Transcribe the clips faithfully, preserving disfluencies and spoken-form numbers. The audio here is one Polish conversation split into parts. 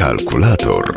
Kalkulator.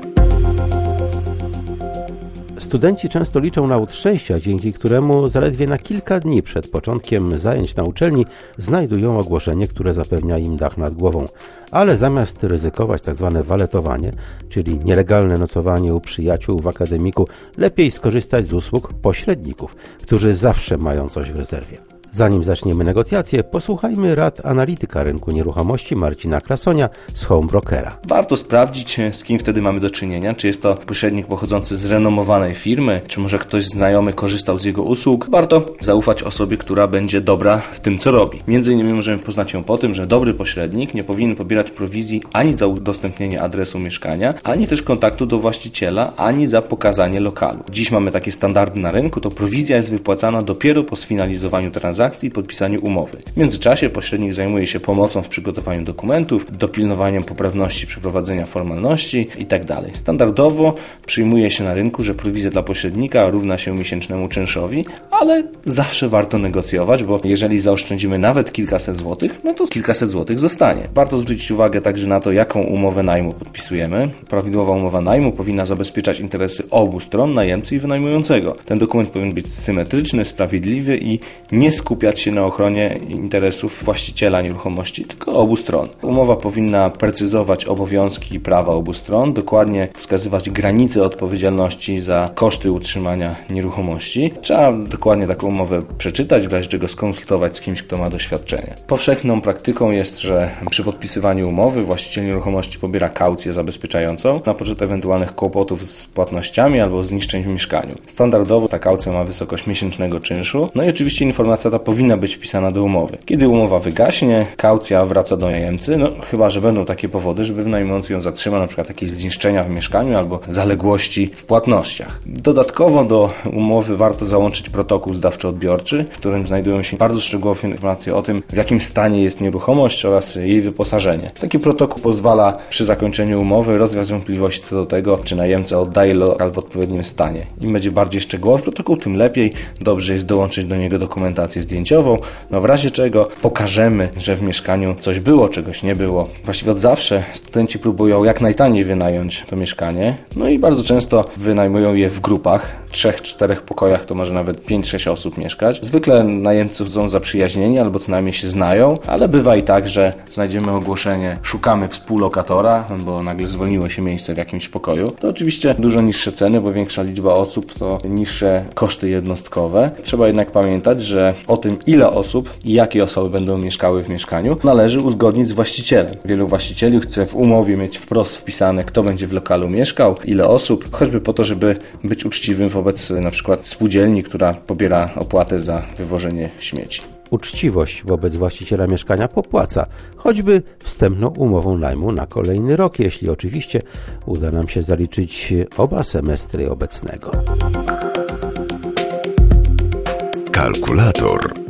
Studenci często liczą na łód szczęścia, dzięki któremu zaledwie na kilka dni przed początkiem zajęć na uczelni znajdują ogłoszenie, które zapewnia im dach nad głową. Ale zamiast ryzykować tzw. waletowanie, czyli nielegalne nocowanie u przyjaciół w akademiku, lepiej skorzystać z usług pośredników, którzy zawsze mają coś w rezerwie. Zanim zaczniemy negocjacje, posłuchajmy rad analityka rynku nieruchomości Marcina Krasonia z Home Brokera. Warto sprawdzić, z kim wtedy mamy do czynienia, czy jest to pośrednik pochodzący z renomowanej firmy, czy może ktoś znajomy korzystał z jego usług. Warto zaufać osobie, która będzie dobra w tym, co robi. Między innymi możemy poznać ją po tym, że dobry pośrednik nie powinien pobierać prowizji ani za udostępnienie adresu mieszkania, ani też kontaktu do właściciela, ani za pokazanie lokalu. Dziś mamy takie standardy na rynku, to prowizja jest wypłacana dopiero po sfinalizowaniu transakcji i podpisaniu umowy. W międzyczasie pośrednik zajmuje się pomocą w przygotowaniu dokumentów, dopilnowaniem poprawności przeprowadzenia formalności itd. Standardowo przyjmuje się na rynku, że prowizja dla pośrednika równa się miesięcznemu czynszowi, ale zawsze warto negocjować, bo jeżeli zaoszczędzimy nawet kilkaset złotych, no to kilkaset złotych zostanie. Warto zwrócić uwagę także na to, jaką umowę najmu podpisujemy. Prawidłowa umowa najmu powinna zabezpieczać interesy obu stron, najemcy i wynajmującego. Ten dokument powinien być symetryczny, sprawiedliwy i nie skupiać się na ochronie interesów właściciela nieruchomości, tylko obu stron. Umowa powinna precyzować obowiązki i prawa obu stron, dokładnie wskazywać granice odpowiedzialności za koszty utrzymania nieruchomości. Trzeba dokładnie taką umowę przeczytać, w razie czego skonsultować z kimś, kto ma doświadczenie. Powszechną praktyką jest, że przy podpisywaniu umowy właściciel nieruchomości pobiera kaucję zabezpieczającą na poczet ewentualnych kłopotów z płatnościami albo zniszczeń w mieszkaniu. Standardowo ta kaucja ma wysokość miesięcznego czynszu, no i oczywiście informacja ta powinna być wpisana do umowy. Kiedy umowa wygaśnie, kaucja wraca do najemcy, no chyba że będą takie powody, żeby wynajmujący ją zatrzymał, na przykład jakieś zniszczenia w mieszkaniu albo zaległości w płatnościach. Dodatkowo do umowy warto załączyć protokół zdawczo-odbiorczy, w którym znajdują się bardzo szczegółowe informacje o tym, w jakim stanie jest nieruchomość oraz jej wyposażenie. Taki protokół pozwala przy zakończeniu umowy rozwiać wątpliwości co do tego, czy najemca oddaje lokal w odpowiednim stanie. Im będzie bardziej szczegółowy protokół, tym lepiej. Dobrze jest dołączyć do niego dokumentację zdjęciową, no w razie czego pokażemy, że w mieszkaniu coś było, czegoś nie było. Właściwie od zawsze studenci próbują jak najtaniej wynająć to mieszkanie, no i bardzo często wynajmują je w grupach, trzech, czterech pokojach, to może nawet pięć, sześć osób mieszkać. Zwykle najemcy są zaprzyjaźnieni albo co najmniej się znają, ale bywa i tak, że znajdziemy ogłoszenie, szukamy współlokatora, bo nagle zwolniło się miejsce w jakimś pokoju. To oczywiście dużo niższe ceny, bo większa liczba osób to niższe koszty jednostkowe. Trzeba jednak pamiętać, że o tym, ile osób i jakie osoby będą mieszkały w mieszkaniu, należy uzgodnić z właścicielem. Wielu właścicieli chce w umowie mieć wprost wpisane, kto będzie w lokalu mieszkał, ile osób, choćby po to, żeby być uczciwym wobec na przykład spółdzielni, która pobiera opłatę za wywożenie śmieci. Uczciwość wobec właściciela mieszkania popłaca, choćby wstępną umową najmu na kolejny rok, jeśli oczywiście uda nam się zaliczyć oba semestry obecnego. Kalkulator.